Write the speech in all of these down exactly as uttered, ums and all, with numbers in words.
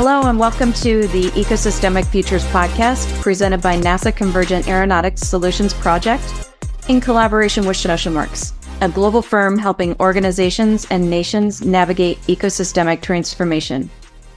Hello and welcome to the Ecosystemic Futures podcast presented by NASA Convergent Aeronautics Solutions Project in collaboration with OceanWorks, a global firm helping organizations and nations navigate ecosystemic transformation.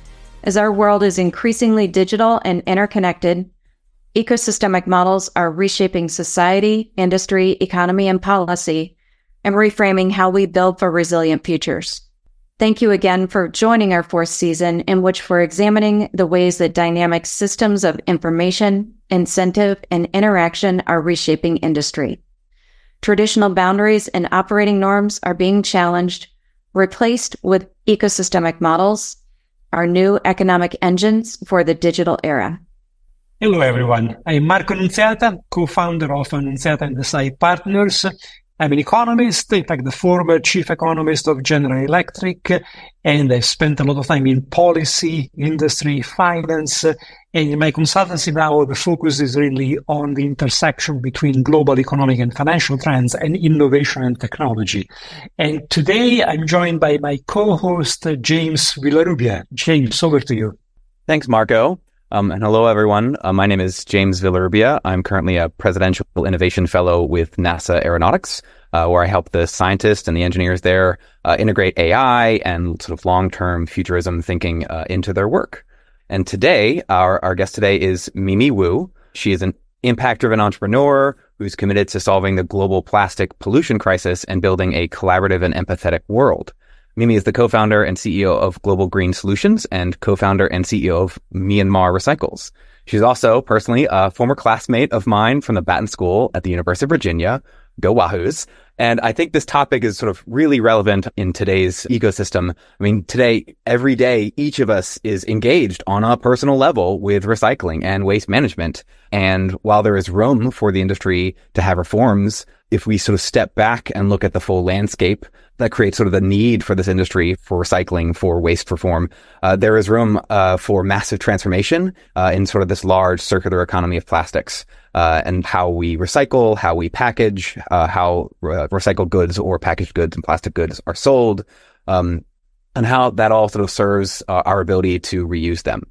As our world is increasingly digital and interconnected, ecosystemic models are reshaping society, industry, economy, and policy, and reframing how we build for resilient futures. Thank you again for joining our fourth season, in which we're examining the ways that dynamic systems of information, incentive, and interaction are reshaping industry. Traditional boundaries and operating norms are being challenged, replaced with ecosystemic models, our new economic engines for the digital era. Hello, everyone. I'm Marco Annunziata, co-founder of Annunziata and Desai Partners. I'm an economist, in fact, the former chief economist of General Electric, and I've spent a lot of time in policy, industry, finance, and in my consultancy now, the focus is really on the intersection between global economic and financial trends and innovation and technology. And today I'm joined by my co-host, James Villarrubia. James, over to you. Thanks, Marco. Um, and hello, everyone. Uh, my name is James Villarrubia. I'm currently a Presidential Innovation Fellow with NASA Aeronautics, uh, where I help the scientists and the engineers there uh, integrate A I and sort of long-term futurism thinking uh, into their work. And today, our, our guest today is Mimi Wu. She is an impact-driven entrepreneur who's committed to solving the global plastic pollution crisis and building a collaborative and empathetic world. Mimi is the co-founder and C E O of Global Green Solutions and co-founder and C E O of Myanmar Recycles. She's also personally a former classmate of mine from the Batten School at the University of Virginia. Go Wahoos. And I think this topic is sort of really relevant in today's ecosystem. I mean, today, every day, each of us is engaged on a personal level with recycling and waste management. And while there is room for the industry to have reforms, if we sort of step back and look at the full landscape, that creates sort of the need for this industry for recycling, for waste reform. Uh, there is room uh, for massive transformation uh, in sort of this large circular economy of plastics uh, and how we recycle, how we package, uh, how uh, recycled goods or packaged goods and plastic goods are sold, um, and how that all sort of serves uh, our ability to reuse them.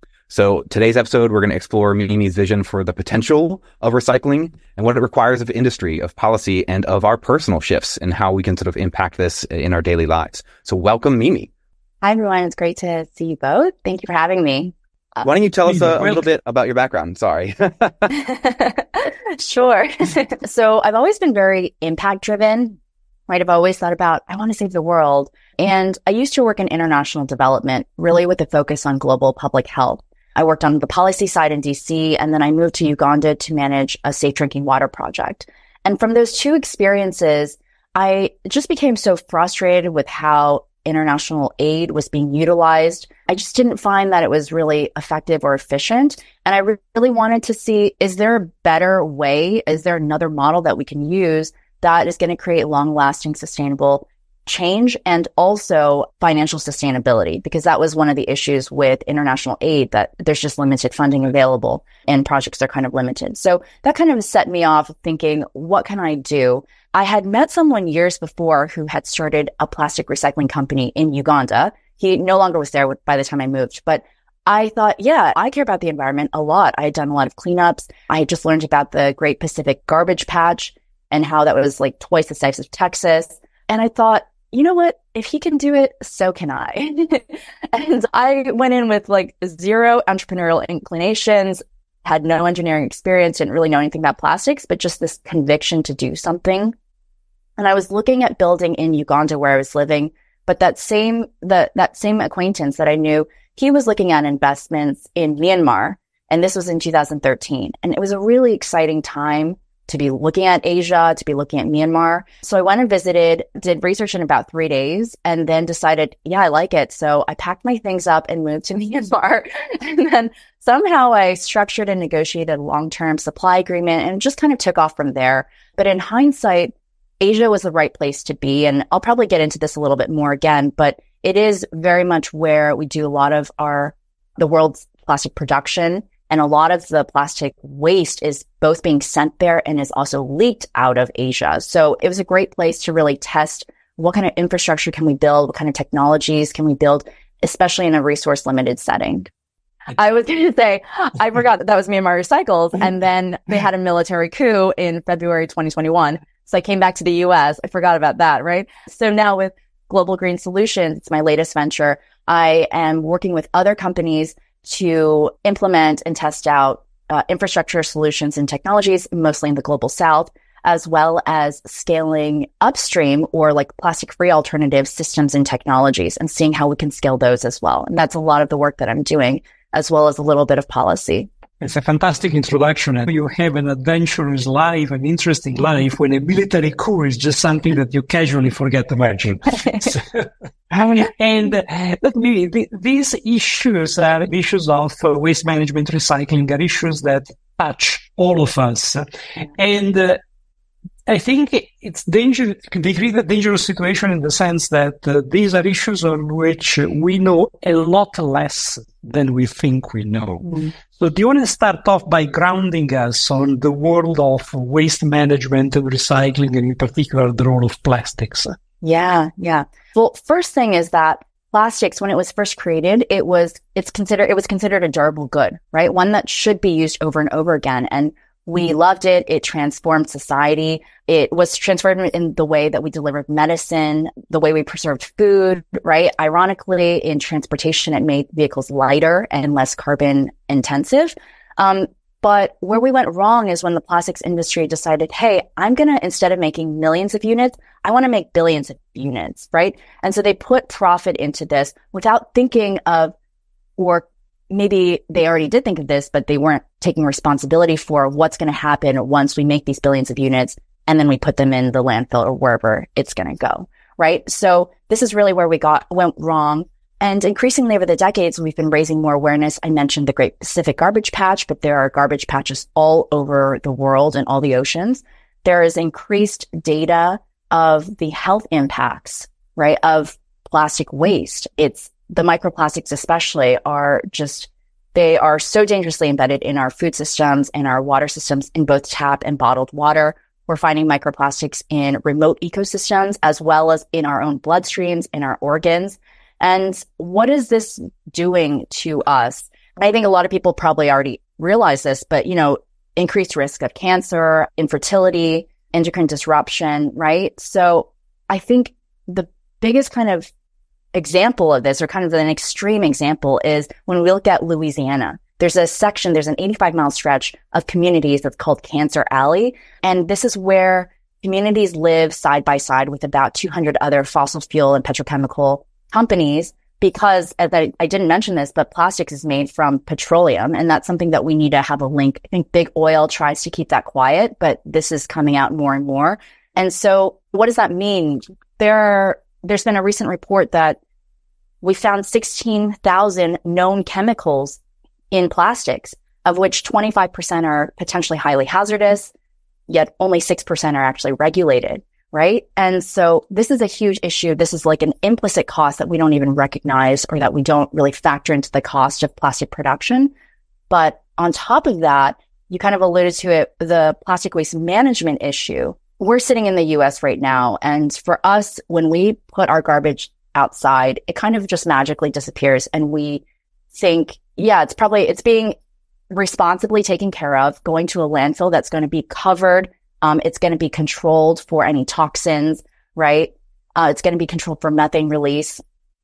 So today's episode, we're going to explore Mimi's vision for the potential of recycling and what it requires of industry, of policy, and of our personal shifts and how we can sort of impact this in our daily lives. So welcome, Mimi. Hi, everyone. It's great to see you both. Thank you for having me. Uh, Why don't you tell us a, a little bit about your background? Sorry. Sure. So I've always been very impact driven, right? I've always thought about, I want to save the world. And I used to work in international development, really with a focus on global public health. I worked on the policy side in D C, and then I moved to Uganda to manage a safe drinking water project. And from those two experiences, I just became so frustrated with how international aid was being utilized. I just didn't find that it was really effective or efficient. And I re- really wanted to see, is there a better way? Is there another model that we can use that is going to create long-lasting, sustainable change and also financial sustainability? Because that was one of the issues with international aid, that there's just limited funding available and projects are kind of limited. So that kind of set me off thinking, what can I do? I had met someone years before who had started a plastic recycling company in Uganda. He no longer was there by the time I moved, but I thought, yeah, I care about the environment a lot. I had done a lot of cleanups. I had just learned about the Great Pacific Garbage Patch and how that was like twice the size of Texas. And I thought, you know what? If he can do it, so can I. And I went in with like zero entrepreneurial inclinations, had no engineering experience, didn't really know anything about plastics, but just this conviction to do something. And I was looking at building in Uganda where I was living, but that same, the, that same acquaintance that I knew, he was looking at investments in Myanmar. And this was in two thousand thirteen. And it was a really exciting time to be looking at Asia, to be looking at Myanmar. So I went and visited, did research in about three days, and then decided, yeah, I like it. So I packed my things up and moved to Myanmar. And then somehow I structured and negotiated a long-term supply agreement and just kind of took off from there. But in hindsight, Asia was the right place to be. And I'll probably get into this a little bit more again, but it is very much where we do a lot of our, the world's plastic production. And a lot of the plastic waste is both being sent there and is also leaked out of Asia. So it was a great place to really test what kind of infrastructure can we build, what kind of technologies can we build, especially in a resource limited setting. I was going to say, I forgot that that was Myanmar Recycles. And then they had a military coup in February twenty twenty-one. So I came back to the U S. I forgot about that, right? So now with Global Green Solutions, it's my latest venture. I am working with other companies to implement and test out uh, infrastructure solutions and technologies, mostly in the global south, as well as scaling upstream or like plastic-free alternative systems and technologies and seeing how we can scale those as well. And that's a lot of the work that I'm doing, as well as a little bit of policy. It's a fantastic introduction. You have an adventurous life, an interesting life, when a military coup is just something that you casually forget to mention. So, and uh, let me, th- these issues are issues of uh, waste management, recycling, are issues that touch all of us. And uh, I think it's dangerous, they create a dangerous situation in the sense that uh, these are issues on which we know a lot less than we think we know. Mm. So do you want to start off by grounding us on the world of waste management and recycling, and in particular the role of plastics? Yeah, yeah. Well, first thing is that plastics, when it was first created, it was, it's considered, it was considered a durable good, right? One that should be used over and over again. And we loved it. It transformed society. It was transformed in the way that we delivered medicine, the way we preserved food, right? Ironically, in transportation, it made vehicles lighter and less carbon intensive. Um, but where we went wrong is when the plastics industry decided, hey, I'm going to, instead of making millions of units, I want to make billions of units, right? And so they put profit into this without thinking of, or maybe they already did think of this, but they weren't taking responsibility for what's going to happen once we make these billions of units and then we put them in the landfill or wherever it's going to go, right? So this is really where we got went wrong. And increasingly over the decades, we've been raising more awareness. I mentioned the Great Pacific Garbage Patch, but there are garbage patches all over the world and all the oceans. There is increased data of the health impacts, right, of plastic waste. It's the microplastics especially are just, they are so dangerously embedded in our food systems and our water systems in both tap and bottled water. We're finding microplastics in remote ecosystems as well as in our own bloodstreams, in our organs. And what is this doing to us? I think a lot of people probably already realize this, but, you know, increased risk of cancer, infertility, endocrine disruption, right? So I think the biggest kind of example of this, or kind of an extreme example, is when we look at Louisiana. There's a section, there's an eighty-five mile stretch of communities that's called Cancer Alley. And this is where communities live side by side with about two hundred other fossil fuel and petrochemical companies, because, as I, I didn't mention this, but plastics is made from petroleum. And that's something that we need to have a link. I think big oil tries to keep that quiet, but this is coming out more and more. And so what does that mean? There are, there's been a recent report that we found sixteen thousand known chemicals in plastics, of which twenty-five percent are potentially highly hazardous, yet only six percent are actually regulated, right? And so this is a huge issue. This is like an implicit cost that we don't even recognize, or that we don't really factor into the cost of plastic production. But on top of that, you kind of alluded to it, the plastic waste management issue. We're sitting in the U S right now, and for us, when we put our garbage outside, it kind of just magically disappears. And we think, yeah, it's probably, it's being responsibly taken care of, going to a landfill that's going to be covered. Um, it's going to be controlled for any toxins, right? Uh, it's going to be controlled for methane release.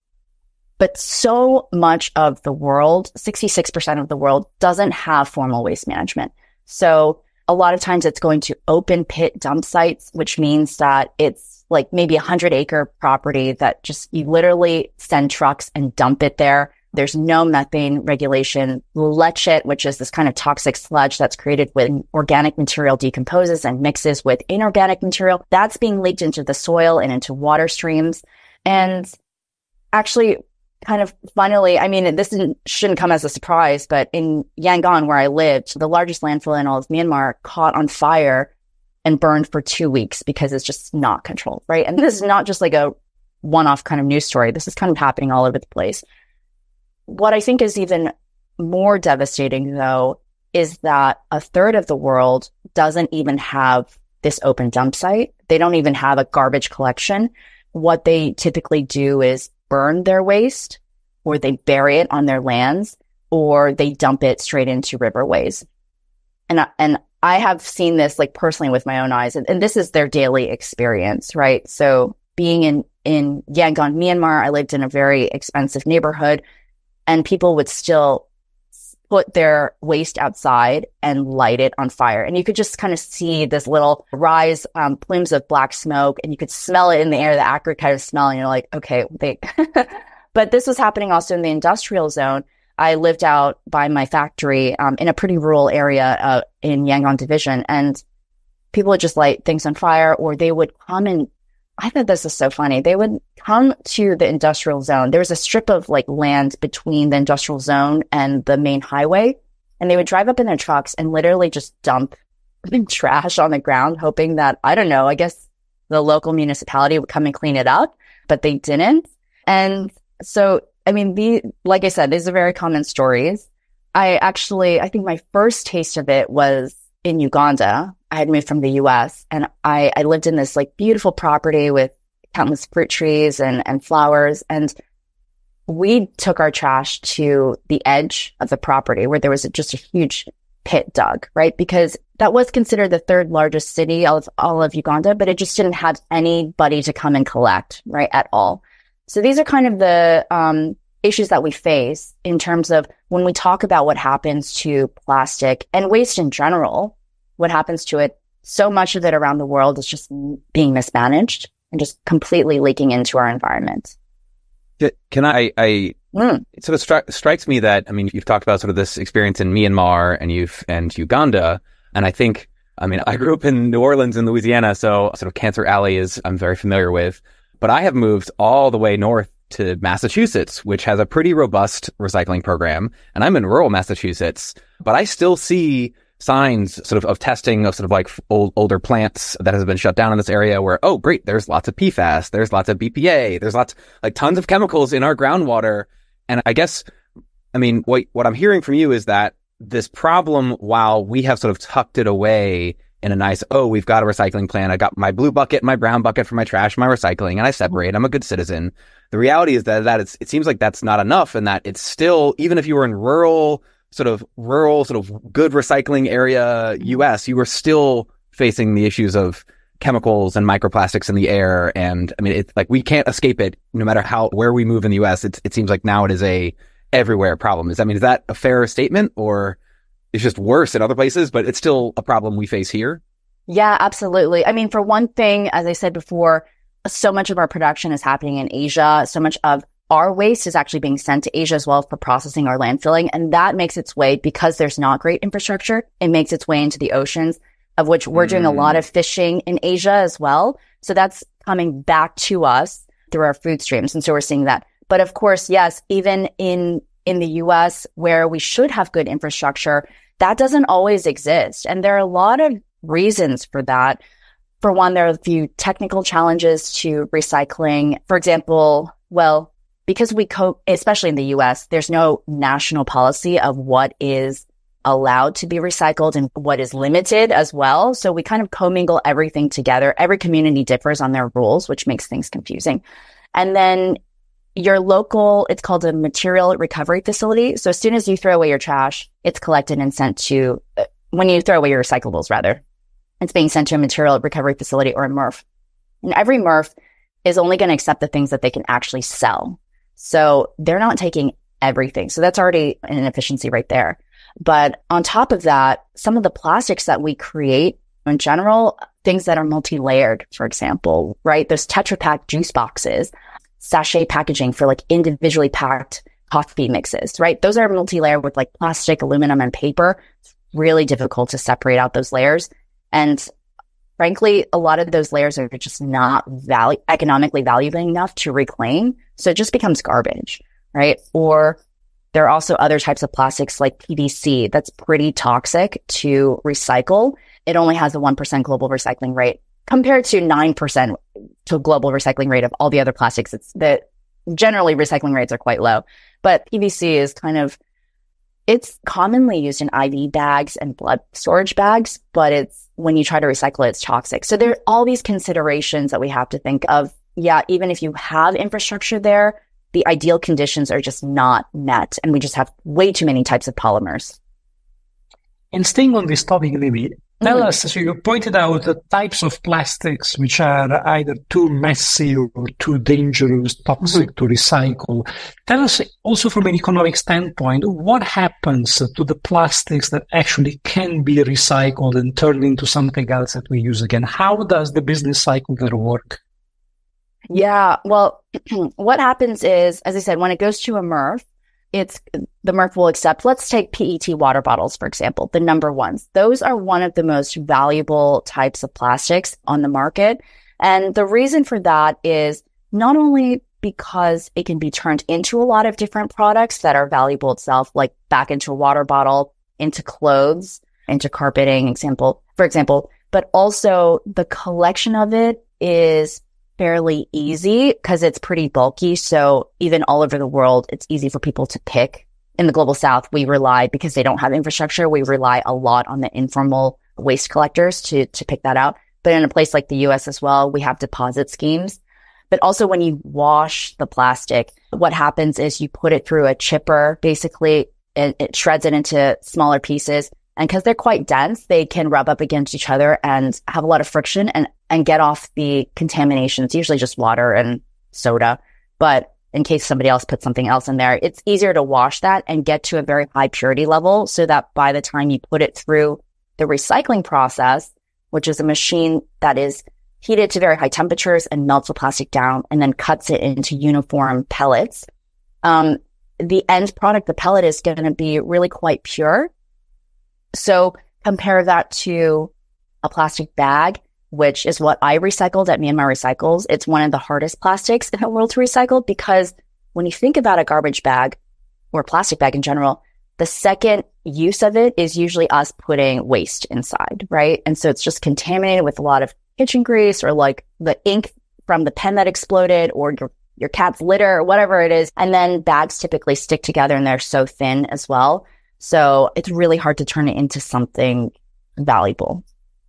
But so much of the world, sixty-six percent of the world, doesn't have formal waste management. So a lot of times it's going to open pit dump sites, which means that it's like maybe a hundred acre property that just, you literally send trucks and dump it there. There's no methane regulation. Leachate, which is this kind of toxic sludge that's created when organic material decomposes and mixes with inorganic material, that's being leaked into the soil and into water streams. And actually, kind of funnily, I mean, this didn't, shouldn't come as a surprise, but in Yangon, where I lived, the largest landfill in all of Myanmar caught on fire and burned for two weeks because it's just not controlled, right? And this is not just like a one-off kind of news story. This is kind of happening all over the place. What I think is even more devastating, though, is that a third of the world doesn't even have this open dump site. They don't even have a garbage collection. What they typically do is burn their waste, or they bury it on their lands, or they dump it straight into riverways. And, I- and I have seen this like personally with my own eyes, and, and this is their daily experience, right? So being in, in Yangon, Myanmar, I lived in a very expensive neighborhood, and people would still put their waste outside and light it on fire. And you could just kind of see this little rise, um, plumes of black smoke, and you could smell it in the air, the acrid kind of smell. And you're like, okay, they, but this was happening also in the industrial zone. I lived out by my factory, um, in a pretty rural area, uh, in Yangon Division, and people would just light things on fire, or they would come and, I thought this is so funny. They would come to the industrial zone. There was a strip of like land between the industrial zone and the main highway. And they would drive up in their trucks and literally just dump trash on the ground, hoping that, I don't know, I guess the local municipality would come and clean it up, but they didn't. And so, I mean, the, like I said, these are very common stories. I actually, I think my first taste of it was in Uganda. I had moved from the U S, and I, I lived in this like beautiful property with countless fruit trees and, and flowers. And we took our trash to the edge of the property where there was a, just a huge pit dug, right? Because that was considered the third largest city of all of Uganda, but it just didn't have anybody to come and collect, right, at all. So these are kind of the um, issues that we face in terms of when we talk about what happens to plastic and waste in general. What happens to it? So much of it around the world is just being mismanaged and just completely leaking into our environment. Can I, I, mm. it sort of stri- strikes me that, I mean, you've talked about sort of this experience in Myanmar and you've, and Uganda. And I think, I mean, I grew up in New Orleans in Louisiana, so sort of Cancer Alley is, I'm very familiar with, but I have moved all the way north to Massachusetts, which has a pretty robust recycling program. And I'm in rural Massachusetts, but I still see signs sort of of testing of sort of like old, older plants that has been shut down in this area where, oh, great, there's lots of P FAS, there's lots of B P A, there's lots, like tons of chemicals in our groundwater. And I guess, I mean, what, what I'm hearing from you is that this problem, while we have sort of tucked it away in a nice, oh, we've got a recycling plan. I got my blue bucket, my brown bucket for my trash, my recycling, and I separate. I'm a good citizen. The reality is that, that it's, it seems like that's not enough, and that it's still, even if you were in rural sort of rural, sort of good recycling area U S, you were still facing the issues of chemicals and microplastics in the air. And I mean, it's like, we can't escape it no matter how, where we move in the U S. It's, it seems like now it is a everywhere problem. Is, I mean, is that a fair statement, or it's just worse in other places, but it's still a problem we face here? Yeah, absolutely. I mean, for one thing, as I said before, so much of our production is happening in Asia. So much of our waste is actually being sent to Asia as well for processing or landfilling. And that makes its way, because there's not great infrastructure, it makes its way into the oceans, of which we're mm. doing a lot of fishing in Asia as well. So that's coming back to us through our food streams. And so we're seeing that. But of course, yes, even in, in the U S, where we should have good infrastructure, that doesn't always exist. And there are a lot of reasons for that. For one, there are a few technical challenges to recycling. For example, well, because we co, especially in the U S, there's no national policy of what is allowed to be recycled and what is limited as well. So we kind of commingle everything together. Every community differs on their rules, which makes things confusing. And then your local, it's called a material recovery facility. So as soon as you throw away your trash, it's collected and sent to, uh, when you throw away your recyclables, rather, it's being sent to a material recovery facility or a M R F. And every M R F is only going to accept the things that they can actually sell. So they're not taking everything. So that's already an inefficiency right there. But on top of that, some of the plastics that we create in general, things that are multi-layered, for example, right? Those Tetra Pak juice boxes, sachet packaging for like individually packed coffee mixes, right? Those are multi-layered with like plastic, aluminum, and paper. It's really difficult to separate out those layers. And frankly, a lot of those layers are just not value, economically valuable enough to reclaim. So it just becomes garbage, right? Or there are also other types of plastics like P V C that's pretty toxic to recycle. It only has a one percent global recycling rate compared to nine percent to a global recycling rate of all the other plastics. It's that generally recycling rates are quite low, but P V C is kind of, it's commonly used in I V bags and blood storage bags, but it's, when you try to recycle it, it's toxic. So there are all these considerations that we have to think of. Yeah, even if you have infrastructure there, the ideal conditions are just not met, and we just have way too many types of polymers. And staying on this topic, maybe, tell Mm-hmm. us, so you pointed out the types of plastics which are either too messy or too dangerous, toxic Mm-hmm. to recycle. Tell us also from an economic standpoint, what happens to the plastics that actually can be recycled and turned into something else that we use again? How does the business cycle there work? Yeah, well, what happens is, as I said, when it goes to a M R F, it's the M R F will accept, let's take P E T water bottles, for example, the number ones. Those are one of the most valuable types of plastics on the market. And the reason for that is not only because it can be turned into a lot of different products that are valuable itself, like back into a water bottle, into clothes, into carpeting, example, for example, but also the collection of it is fairly easy because it's pretty bulky. So even all over the world, it's easy for people to pick. In the global south, we rely, because they don't have infrastructure, we rely a lot on the informal waste collectors to, to pick that out. But in a place like the U S as well, we have deposit schemes. But also when you wash the plastic, what happens is you put it through a chipper, basically, and it shreds it into smaller pieces. And because they're quite dense, they can rub up against each other and have a lot of friction and, and get off the contamination. It's usually just water and soda. But in case somebody else puts something else in there, it's easier to wash that and get to a very high purity level so that by the time you put it through the recycling process, which is a machine that is heated to very high temperatures and melts the plastic down and then cuts it into uniform pellets, um, the end product, the pellet, is going to be really quite pure. So compare that to a plastic bag, which is what I recycled at Myanmar Recycles. It's one of the hardest plastics in the world to recycle because when you think about a garbage bag or plastic bag in general, the second use of it is usually us putting waste inside, right? And so it's just contaminated with a lot of kitchen grease or like the ink from the pen that exploded or your, your cat's litter or whatever it is. And then bags typically stick together and they're so thin as well. So it's really hard to turn it into something valuable.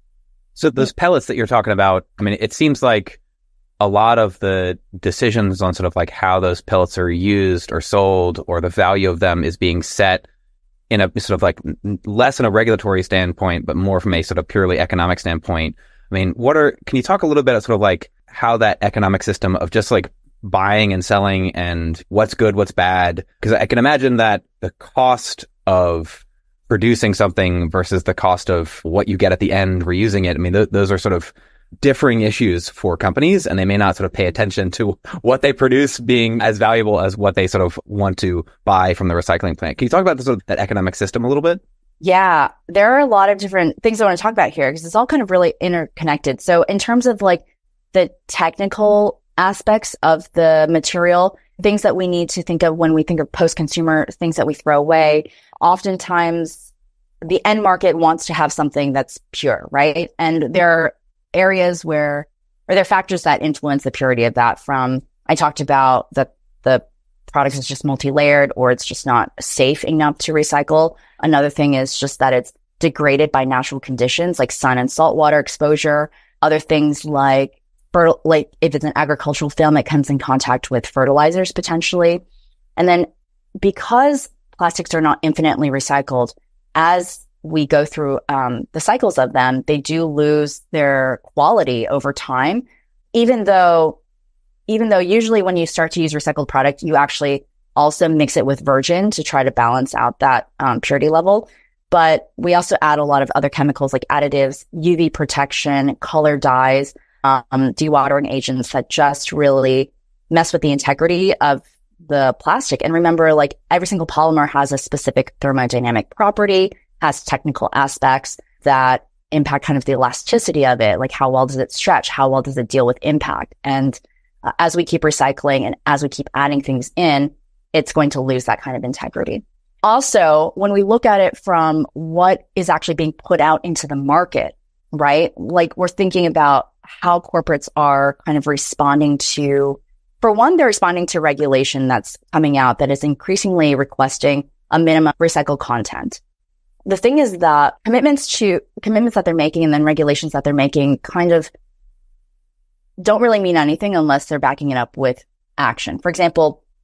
So those pellets that you're talking about, I mean, it seems like a lot of the decisions on sort of like how those pellets are used or sold or the value of them is being set in a sort of like less in a regulatory standpoint, but more from a sort of purely economic standpoint. I mean, what are, can you talk a little bit of sort of like how that economic system of just like buying and selling and what's good, what's bad? Because I can imagine that the cost of producing something versus the cost of what you get at the end reusing it. I mean, th- those are sort of differing issues for companies, and they may not sort of pay attention to what they produce being as valuable as what they sort of want to buy from the recycling plant. Can you talk about the, sort of that economic system a little bit? Yeah, there are a lot of different things I want to talk about here because it's all kind of really interconnected. So in terms of like the technical aspects of the material, things that we need to think of when we think of post-consumer, things that we throw away, oftentimes the end market wants to have something that's pure, right? And there are areas where, or there are factors that influence the purity of that. From, I talked about the, the product is just multi-layered or it's just not safe enough to recycle. Another thing is just that it's degraded by natural conditions like sun and saltwater exposure. Other things like, fer- like if it's an agricultural film, it comes in contact with fertilizers potentially. And then because plastics are not infinitely recycled, as we go through um, the cycles of them, they do lose their quality over time, even though even though usually when you start to use recycled product, you actually also mix it with virgin to try to balance out that um, purity level. But we also add a lot of other chemicals like additives, U V protection, color dyes, um, dewatering agents that just really mess with the integrity of the plastic. And remember, like every single polymer has a specific thermodynamic property, has technical aspects that impact kind of the elasticity of it. Like how well does it stretch? How well does it deal with impact? And uh, as we keep recycling and as we keep adding things in, it's going to lose that kind of integrity. Also, when we look at it from what is actually being put out into the market, right? Like we're thinking about how corporates are kind of responding to, for one, they're responding to regulation that's coming out that is increasingly requesting a minimum recycled content. The thing is that commitments to commitments that they're making and then regulations that they're making kind of don't really mean anything unless they're backing it up with action. For example,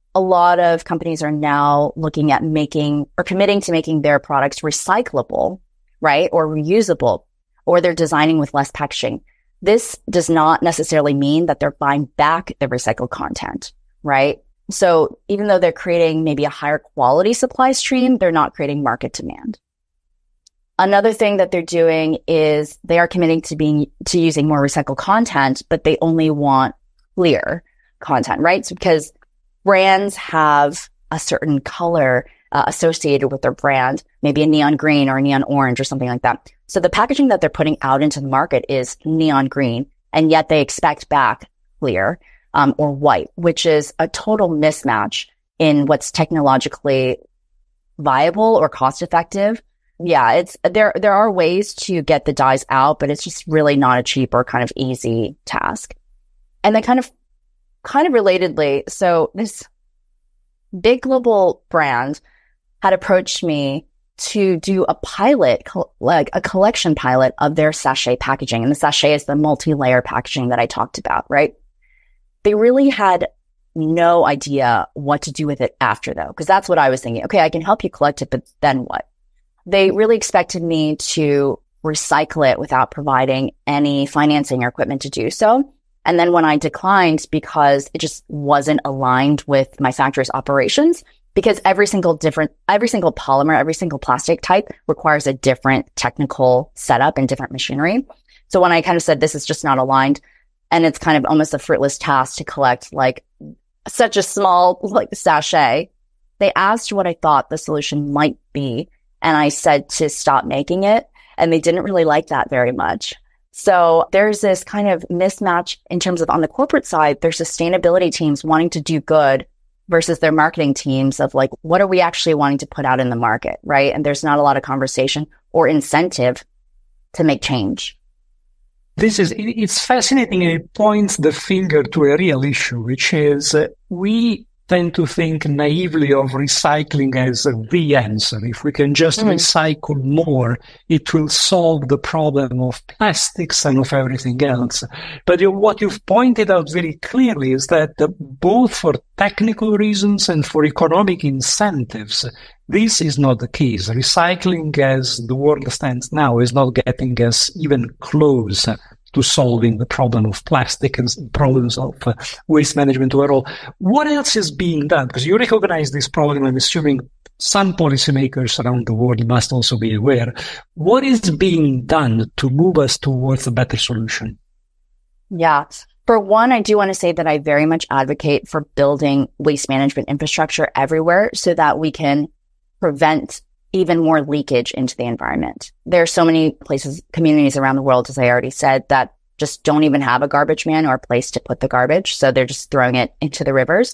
a lot of companies are now looking at making or committing to making their products recyclable, right? Or reusable, or they're designing with less packaging. This does not necessarily mean that they're buying back the recycled content, right? So even though they're creating maybe a higher quality supply stream, they're not creating market demand. Another thing that they're doing is they are committing to being, to using more recycled content, but they only want clear content, right? So because brands have a certain color uh, associated with their brand, maybe a neon green or a neon orange or something like that. So the packaging that they're putting out into the market is neon green, and yet they expect back clear um, or white, which is a total mismatch in what's technologically viable or cost effective. Yeah, it's there. There are ways to get the dyes out, but it's just really not a cheap or kind of easy task. And then kind of, kind of relatedly, so this big global brand had approached me to do a pilot, like a collection pilot of their sachet packaging. And the sachet is the multi-layer packaging that I talked about, right? They really had no idea what to do with it after, though, because that's what I was thinking. Okay, I can help you collect it, but then what? They really expected me to recycle it without providing any financing or equipment to do so. And then when I declined because it just wasn't aligned with my factory's operations, because every single different, every single polymer, every single plastic type requires a different technical setup and different machinery. So when I kind of said this is just not aligned, and it's kind of almost a fruitless task to collect like such a small like sachet, they asked what I thought the solution might be. And I said to stop making it, and they didn't really like that very much. So there's this kind of mismatch in terms of on the corporate side, their sustainability teams wanting to do good versus their marketing teams of like, what are we actually wanting to put out in the market, right? And there's not a lot of conversation or incentive to make change. This is, it's fascinating, and it points the finger to a real issue, which is uh, we tend to think naively of recycling as the answer. If we can just mm. recycle more, it will solve the problem of plastics and of everything else. But you, what you've pointed out very clearly is that uh, both for technical reasons and for economic incentives, this is not the case. Recycling as the world stands now is not getting us even close to solving the problem of plastic and problems of uh, waste management overall. What else is being done? Because you recognize this problem, I'm assuming some policymakers around the world must also be aware. What is being done to move us towards a better solution? Yeah. For one, I do want to say that I very much advocate for building waste management infrastructure everywhere so that we can prevent even more leakage into the environment. There are so many places, communities around the world, as I already said, that just don't even have a garbage man or a place to put the garbage. So they're just throwing it into the rivers.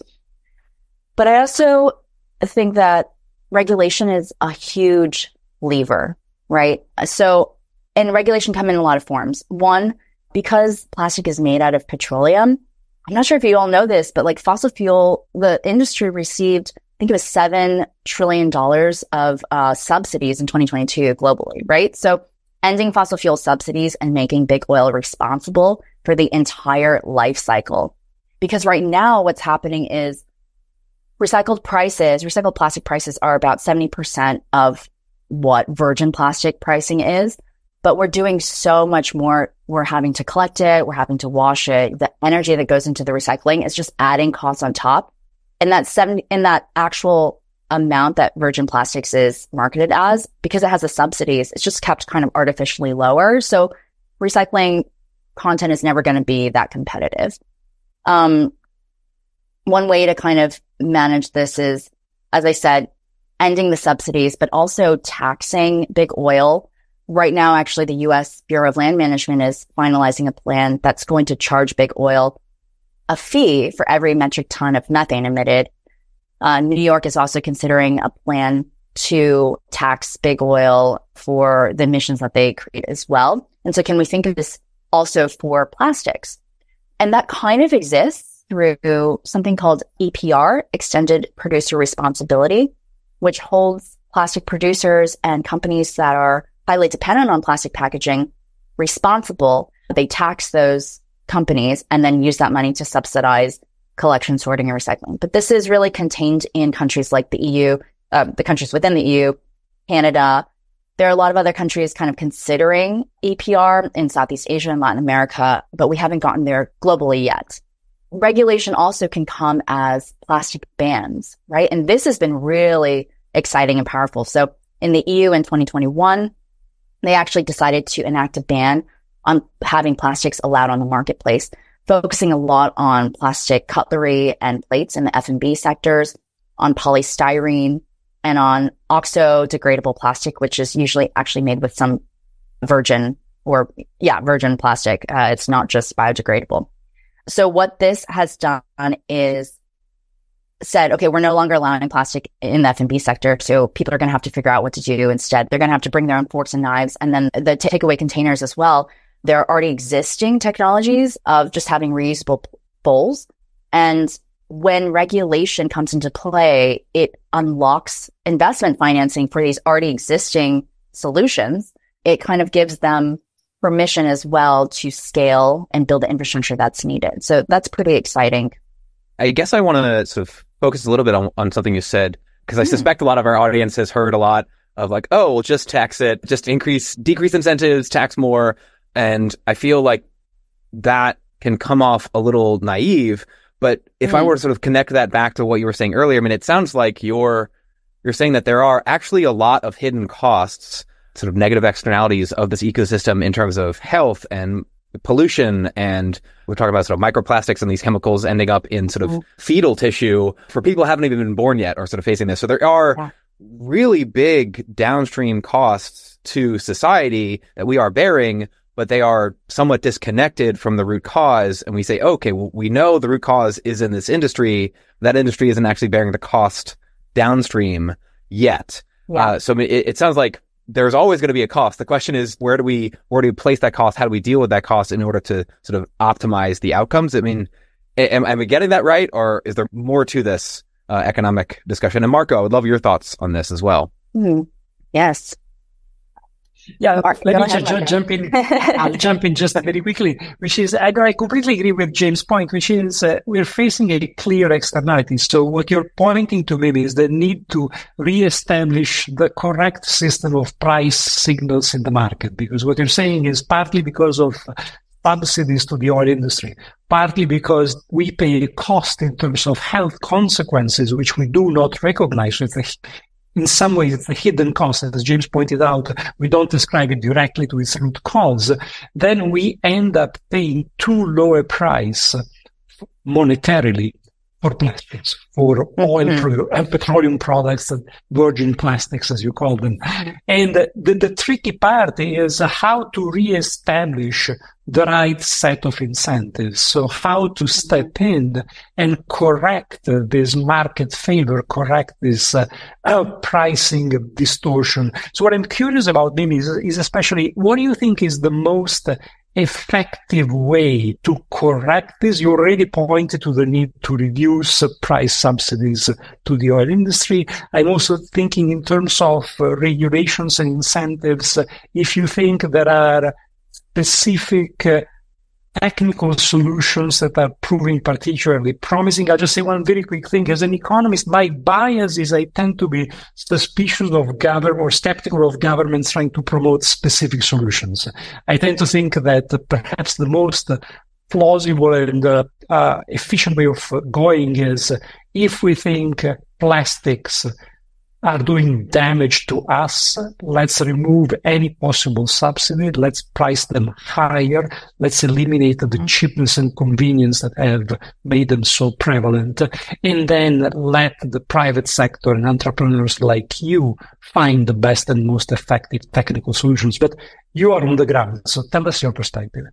But I also think that regulation is a huge lever, right? So, and regulation come in a lot of forms. One, because plastic is made out of petroleum. I'm not sure if you all know this, but like fossil fuel, the industry received I think it was seven trillion dollars of uh, subsidies in twenty twenty-two globally, right? So ending fossil fuel subsidies and making big oil responsible for the entire life cycle. Because right now what's happening is recycled prices, recycled plastic prices are about seventy percent of what virgin plastic pricing is. But we're doing so much more. We're having to collect it. We're having to wash it. The energy that goes into the recycling is just adding costs on top. And that seventy, in that actual amount that virgin plastics is marketed as, because it has the subsidies, it's just kept kind of artificially lower. So recycling content is never going to be that competitive. Um, one way to kind of manage this is, as I said, ending the subsidies, but also taxing big oil. Right now, actually, the U S Bureau of Land Management is finalizing a plan that's going to charge big oil a fee for every metric ton of methane emitted. Uh, New York is also considering a plan to tax big oil for the emissions that they create as well. And so can we think of this also for plastics? And that kind of exists through something called E P R, Extended Producer Responsibility, which holds plastic producers and companies that are highly dependent on plastic packaging responsible. They tax those companies and then use that money to subsidize collection, sorting, and recycling. But this is really contained in countries like the E U, uh, the countries within the E U, Canada. There are a lot of other countries kind of considering E P R in Southeast Asia and Latin America, but we haven't gotten there globally yet. Regulation also can come as plastic bans, right? And this has been really exciting and powerful. So in the E U in twenty twenty-one, they actually decided to enact a ban on having plastics allowed on the marketplace, focusing a lot on plastic cutlery and plates in the F and B sectors, on polystyrene, and on oxo-degradable plastic, which is usually actually made with some virgin or, yeah, virgin plastic. Uh, it's not just biodegradable. So what this has done is said, okay, we're no longer allowing plastic in the F and B sector, so people are going to have to figure out what to do instead. They're going to have to bring their own forks and knives, and then the takeaway containers as well. There are already existing technologies of just having reusable bowls, and when regulation comes into play, it unlocks investment financing for these already existing solutions. It kind of gives them permission as well to scale and build the infrastructure that's needed. So that's pretty exciting. I guess I want to sort of focus a little bit on, on something you said, because I mm. suspect a lot of our audience has heard a lot of like, oh, well, just tax it, just increase, decrease incentives, tax more. And I feel like that can come off a little naive. But if mm. I were to sort of connect that back to what you were saying earlier, I mean, it sounds like you're, you're saying that there are actually a lot of hidden costs, sort of negative externalities of this ecosystem in terms of health and pollution. And we're talking about sort of microplastics and these chemicals ending up in sort of mm. fetal tissue for people who haven't even been born yet or sort of facing this. So there are yeah. really big downstream costs to society that we are bearing, but they are somewhat disconnected from the root cause. And we say, okay, well, we know the root cause is in this industry. That industry isn't actually bearing the cost downstream yet. Yeah. Uh, so it, it sounds like there's always going to be a cost. The question is, where do we, where do we place that cost? How do we deal with that cost in order to sort of optimize the outcomes? I mean, am, am I getting that right? Or is there more to this uh, economic discussion? And Marco, I would love your thoughts on this as well. Mm-hmm. Yes. Yeah, Mark, let me ahead, just jump in. I'll jump in just very quickly, which is, I, I completely agree with James' point, which is uh, we're facing a clear externality. So what you're pointing to maybe is the need to reestablish the correct system of price signals in the market, because what you're saying is partly because of subsidies to the oil industry, partly because we pay a cost in terms of health consequences, which we do not recognize. It's a In some ways, it's a hidden cost. As James pointed out, we don't describe it directly to its root cause. Then we end up paying too low a price monetarily for plastics, for oil mm-hmm. and petroleum products, virgin plastics, as you call them. And the, the tricky part is how to reestablish the right set of incentives. So how to step in and correct this market failure, correct this uh, uh, pricing distortion. So what I'm curious about, maybe, is, is especially, what do you think is the most effective way to correct this? You already pointed to the need to reduce price subsidies to the oil industry. I'm also thinking in terms of uh, regulations and incentives. If you think there are specific uh, technical solutions that are proving particularly promising. I'll just say one very quick thing. As an economist, my bias is I tend to be suspicious of government or skeptical of governments trying to promote specific solutions. I tend to think that uh, perhaps the most uh, plausible and uh, uh, efficient way of uh, going is uh, if we think uh, plastics are doing damage to us, let's remove any possible subsidy. Let's price them higher. Let's eliminate the cheapness and convenience that have made them so prevalent. And then let the private sector and entrepreneurs like you find the best and most effective technical solutions. But you are on the ground, so tell us your perspective.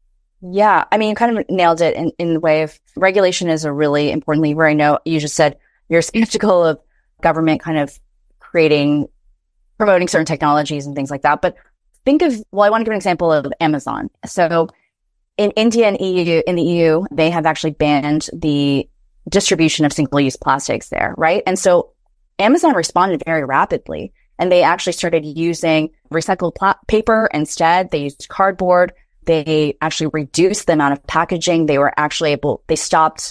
Yeah, I mean, you kind of nailed it in, in the way of regulation is a really important lever. I know you just said you're skeptical of government kind of creating, promoting certain technologies and things like that. But think of, well, I want to give an example of Amazon. So in India and E U, in the E U, they have actually banned the distribution of single-use plastics there, right? And so Amazon responded very rapidly, and they actually started using recycled pla- paper instead. They used cardboard. They actually reduced the amount of packaging. They were actually able, they stopped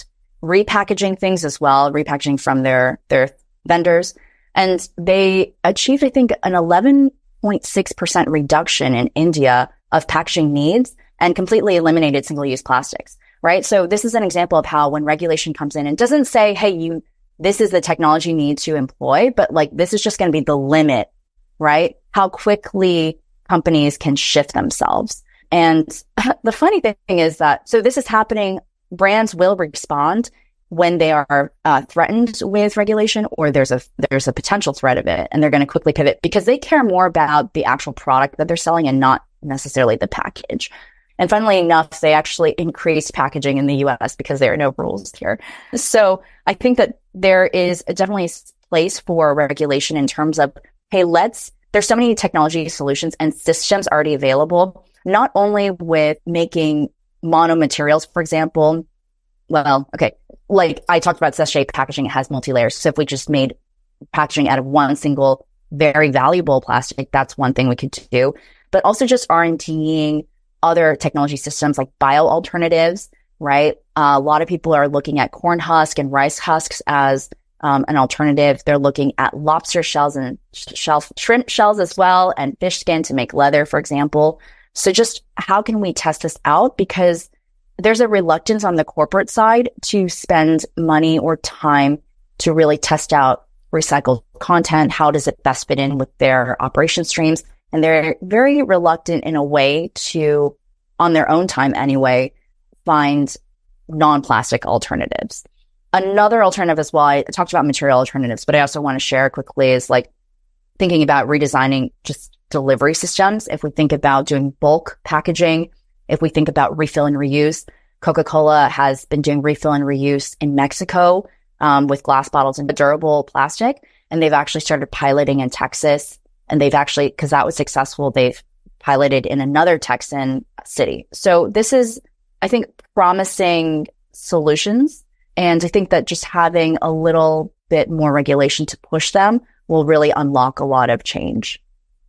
repackaging things as well, repackaging from their, their vendors. And they achieved, I think, an eleven point six percent reduction in India of packaging needs and completely eliminated single-use plastics, right? So this is an example of how when regulation comes in and doesn't say, hey, you, this is the technology you need to employ, but like, this is just going to be the limit, right? How quickly companies can shift themselves. And the funny thing is that, so this is happening, brands will respond when they are uh, threatened with regulation, or there's a there's a potential threat of it, and they're going to quickly pivot because they care more about the actual product that they're selling and not necessarily the package. And funnily enough, they actually increased packaging in the U S because there are no rules here. So I think that there is definitely a place for regulation in terms of, hey, let's, there's so many technology solutions and systems already available, not only with making mono materials, for example. Well, okay. Like I talked about sachet packaging, it has multi-layers. So if we just made packaging out of one single, very valuable plastic, that's one thing we could do. But also just R and Ding other technology systems like bio alternatives, right? Uh, a lot of people are looking at corn husk and rice husks as um, an alternative. They're looking at lobster shells and shell, shrimp shells as well, and fish skin to make leather, for example. So just how can we test this out? Because there's a reluctance on the corporate side to spend money or time to really test out recycled content. How does it best fit in with their operation streams? And they're very reluctant in a way to, on their own time anyway, find non-plastic alternatives. Another alternative as well, I talked about material alternatives, but I also want to share quickly is like thinking about redesigning just delivery systems. If we think about doing bulk packaging, if we think about refill and reuse, Coca-Cola has been doing refill and reuse in Mexico um, with glass bottles and durable plastic. And they've actually started piloting in Texas. And they've actually, because that was successful, they've piloted in another Texan city. So this is, I think, promising solutions. And I think that just having a little bit more regulation to push them will really unlock a lot of change.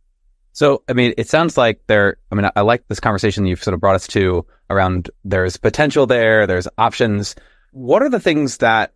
So, I mean, it sounds like there, I mean, I, I like this conversation you've sort of brought us to around there's potential there, there's options. What are the things that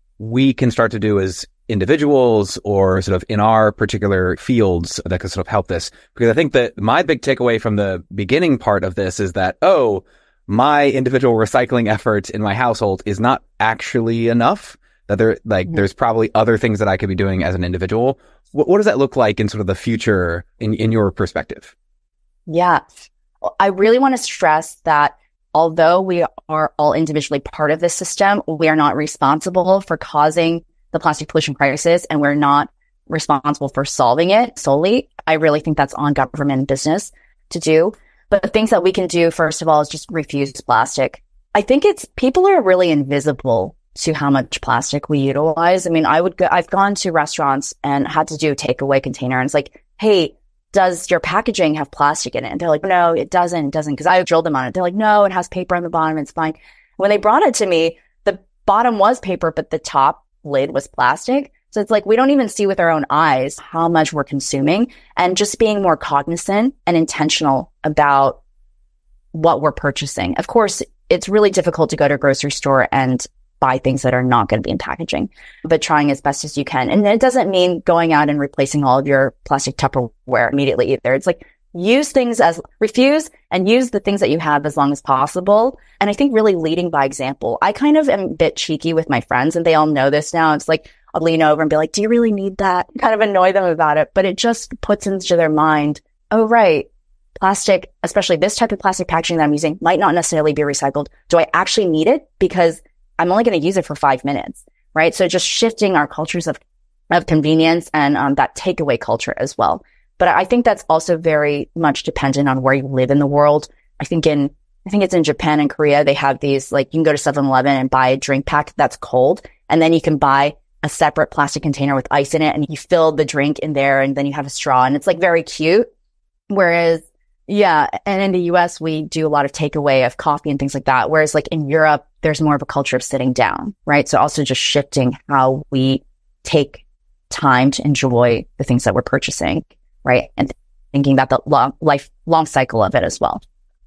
we can start to do as individuals or sort of in our particular fields that could sort of help this? Because I think that my big takeaway from the beginning part of this is that, oh, my individual recycling effort in my household is not actually enough, that there, like, mm-hmm. there's probably other things that I could be doing as an individual. What, what does that look like in sort of the future in, in your perspective? Yeah, I really want to stress that although we are all individually part of this system, we are not responsible for causing the plastic pollution crisis, and we're not responsible for solving it solely. I really think that's on government business to do. But the things that we can do, first of all, is just refuse plastic. I think it's, people are really invisible to how much plastic we utilize. I mean, I would go, I've gone to restaurants and had to do a takeaway container, and it's like, hey, does your packaging have plastic in it? And they're like, no, it doesn't, it doesn't. Cause I drilled them on it. They're like, no, it has paper on the bottom. It's fine. When they brought it to me, the bottom was paper, but the top lid was plastic. So it's like, we don't even see with our own eyes how much we're consuming, and just being more cognizant and intentional about what we're purchasing. Of course, it's really difficult to go to a grocery store and buy things that are not going to be in packaging, but trying as best as you can. And it doesn't mean going out and replacing all of your plastic Tupperware immediately either. It's like, use things as, refuse and use the things that you have as long as possible. And I think really leading by example. I kind of am a bit cheeky with my friends, and they all know this now. It's like, I'll lean over and be like, do you really need that? Kind of annoy them about it, but it just puts into their mind, oh, right, plastic, especially this type of plastic packaging that I'm using, might not necessarily be recycled. Do I actually need it? Because I'm only going to use it for five minutes, right? So just shifting our cultures of, of convenience and um, that takeaway culture as well. But I think that's also very much dependent on where you live in the world. I think in, I think it's in Japan and Korea, they have these, like, you can go to seven eleven and buy a drink pack that's cold, and then you can buy a separate plastic container with ice in it, and you fill the drink in there, and then you have a straw, and it's like very cute. Whereas, yeah, and in the U S, we do a lot of takeaway of coffee and things like that. Whereas like in Europe, there's more of a culture of sitting down, right? So also just shifting how we take time to enjoy the things that we're purchasing, right? And thinking about the long life, long cycle of it as well.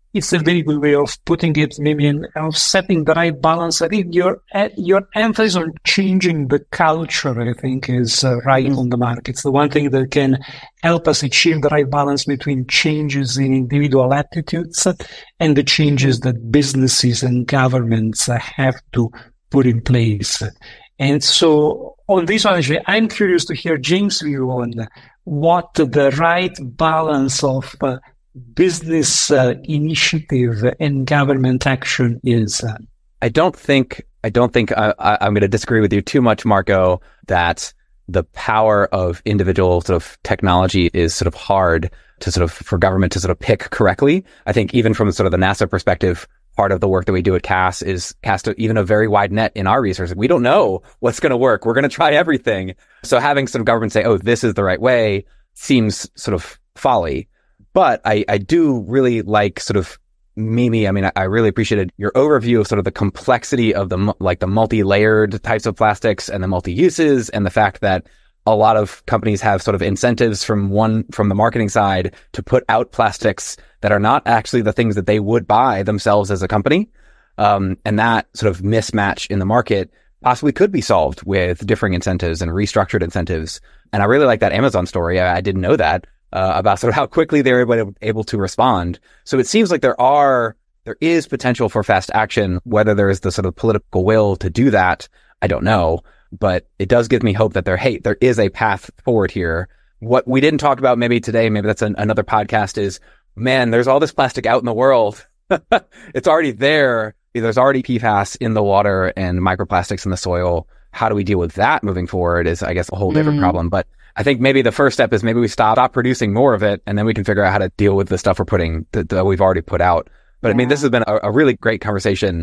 it's a very good way of putting it, maybe, and of setting the right balance. I think your your emphasis on changing the culture, I think, is uh, right mm-hmm. on the mark. It's the one thing that can help us achieve the right balance between changes in individual attitudes and the changes that businesses and governments have to put in place. And so on this one, actually, I'm curious to hear James' view on what the right balance of uh, business uh, initiative and government action is. I don't think I don't think I, I, I'm going to disagree with you too much, Marco, that the power of individual sort of technology is sort of hard to sort of for government to sort of pick correctly. I think even from sort of the NASA perspective, part of the work that we do at C A S is cast a, even a very wide net in our research. We don't know what's going to work. We're going to try everything. So having some government say, oh, this is the right way seems sort of folly. But I, I do really like sort of Mimi. I mean, I, I really appreciated your overview of sort of the complexity of the, like the multi-layered types of plastics and the multi-uses, and the fact that a lot of companies have sort of incentives from one, from the marketing side to put out plastics that are not actually the things that they would buy themselves as a company. Um, and that sort of mismatch in the market possibly could be solved with differing incentives and restructured incentives. And I really like that Amazon story. I, I didn't know that. Uh, about sort of how quickly they were able, able to respond. So it seems like there are, there is potential for fast action. Whether there is the sort of political will to do that, I don't know. But it does give me hope that there, hey, there is a path forward here. What we didn't talk about maybe today, maybe that's an, another podcast, is, man, there's all this plastic out in the world. It's already there. There's already P FAS in the water and microplastics in the soil. How do we deal with that moving forward is, I guess, a whole different mm. problem. But I think maybe the first step is maybe we stop, stop producing more of it, and then we can figure out how to deal with the stuff we're putting, that, that we've already put out. But yeah. I mean, this has been a, a really great conversation.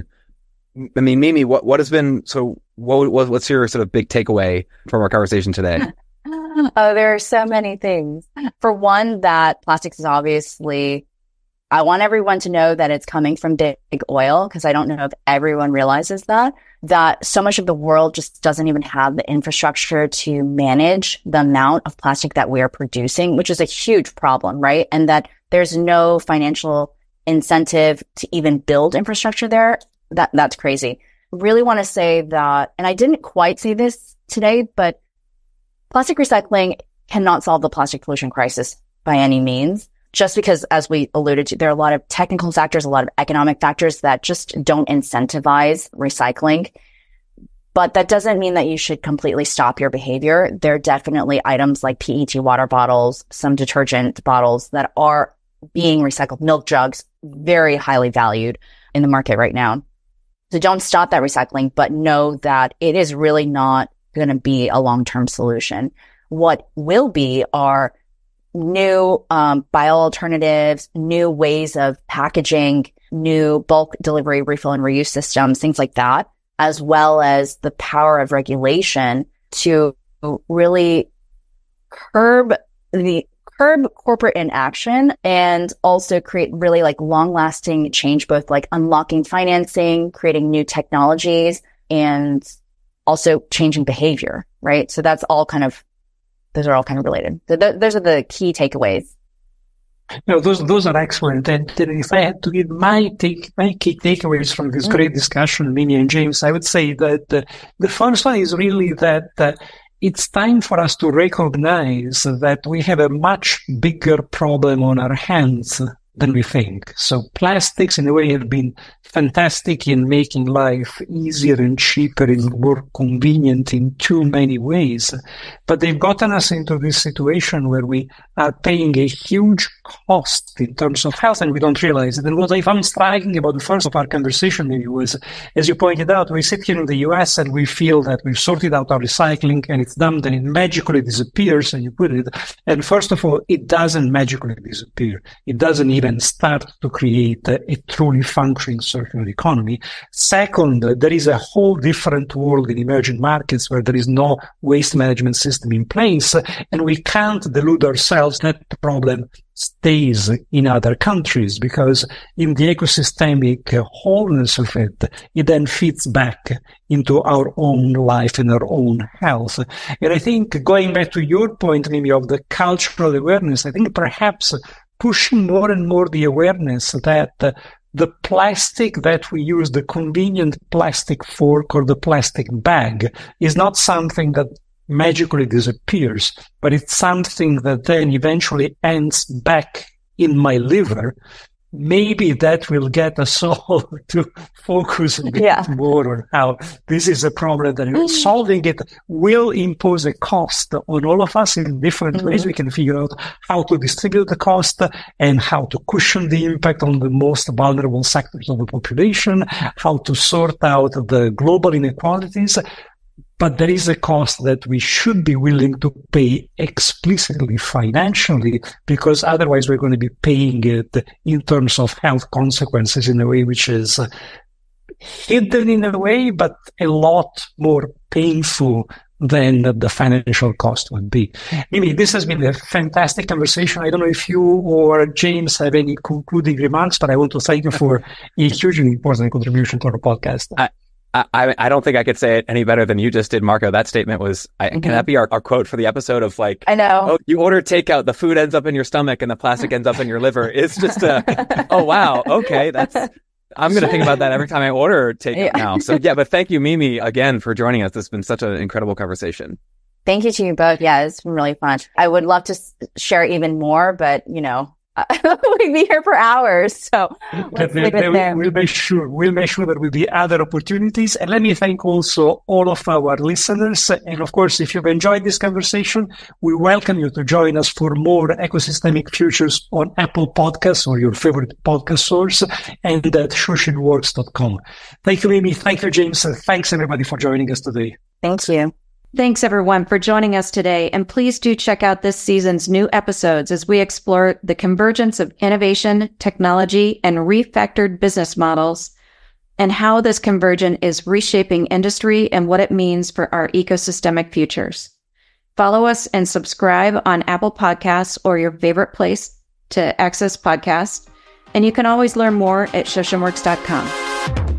I mean, Mimi, what, what has been, so what, what, what's your sort of big takeaway from our conversation today? Oh, there are so many things. For one, that plastics is obviously, I want everyone to know that it's coming from big oil, because I don't know if everyone realizes that, that so much of the world just doesn't even have the infrastructure to manage the amount of plastic that we are producing, which is a huge problem, right? And that there's no financial incentive to even build infrastructure there. That, that's crazy. Really want to say that, and I didn't quite say this today, but plastic recycling cannot solve the plastic pollution crisis by any means. Just because, as we alluded to, there are a lot of technical factors, a lot of economic factors that just don't incentivize recycling. But that doesn't mean that you should completely stop your behavior. There are definitely items like P E T water bottles, some detergent bottles that are being recycled, milk jugs, very highly valued in the market right now. So don't stop that recycling, but know that it is really not going to be a long-term solution. What will be are new um, bio alternatives, new ways of packaging, new bulk delivery, refill and reuse systems, things like that, as well as the power of regulation to really curb the curb corporate inaction and also create really like long lasting change, both like unlocking financing, creating new technologies, and also changing behavior, right? So that's all kind of Those are all kind of related. So th- those are the key takeaways. No, those those are excellent. And if I had to give my take my key takeaways from this mm. great discussion, Mimi and James, I would say that uh, the first one is really that uh, it's time for us to recognize that we have a much bigger problem on our hands than we think. So plastics, in a way, have been fantastic in making life easier and cheaper and more convenient in too many ways. But they've gotten us into this situation where we are paying a huge cost in terms of health, and we don't realize it. And what I found striking about the first of our conversation maybe was, as you pointed out, we sit here in the U S and we feel that we've sorted out our recycling and it's done, then it magically disappears, and you put it. And first of all, it doesn't magically disappear. It doesn't even and start to create a, a truly functioning circular economy. Second, there is a whole different world in emerging markets where there is no waste management system in place, and we can't delude ourselves that the problem stays in other countries, because in the ecosystemic wholeness of it, it then fits back into our own life and our own health. And I think going back to your point, maybe of the cultural awareness, I think perhaps pushing more and more the awareness that uh, the plastic that we use, the convenient plastic fork or the plastic bag, is not something that magically disappears, but it's something that then eventually ends back in my liver. Maybe that will get us all to focus a bit yeah. more on how this is a problem that solving it will impose a cost on all of us in different mm-hmm. ways. We can figure out how to distribute the cost and how to cushion the impact on the most vulnerable sectors of the population, how to sort out the global inequalities. But there is a cost that we should be willing to pay explicitly financially, because otherwise we're going to be paying it in terms of health consequences in a way which is hidden in a way, but a lot more painful than the financial cost would be. Mimi, this has been a fantastic conversation. I don't know if you or James have any concluding remarks, but I want to thank you for a hugely important contribution to our podcast. I- I, I don't think I could say it any better than you just did, Marco. That statement was, I, mm-hmm. can that be our, our quote for the episode of like, I know. Oh, you order takeout, the food ends up in your stomach and the plastic ends up in your liver. It's just a, oh, wow. Okay. That's, I'm going to think about that every time I order takeout yeah. now. So yeah, but thank you, Mimi, again for joining us. This has been such an incredible conversation. Thank you to you both. Yeah, it's been really fun. I would love to s- share even more, but you know, we'd be here for hours, so let's leave it there. We'll make sure we'll make sure there will be other opportunities. And let me thank also all of our listeners. And of course, if you've enjoyed this conversation, we welcome you to join us for more ecosystemic futures on Apple Podcasts or your favorite podcast source, and at shoshin works dot com. Thank you, Mimi. Thank you, James. Thanks everybody for joining us today. Thank you. Thanks, everyone, for joining us today. And please do check out this season's new episodes as we explore the convergence of innovation, technology, and refactored business models, and how this convergence is reshaping industry and what it means for our ecosystemic futures. Follow us and subscribe on Apple Podcasts or your favorite place to access podcasts. And you can always learn more at shoshin works dot com.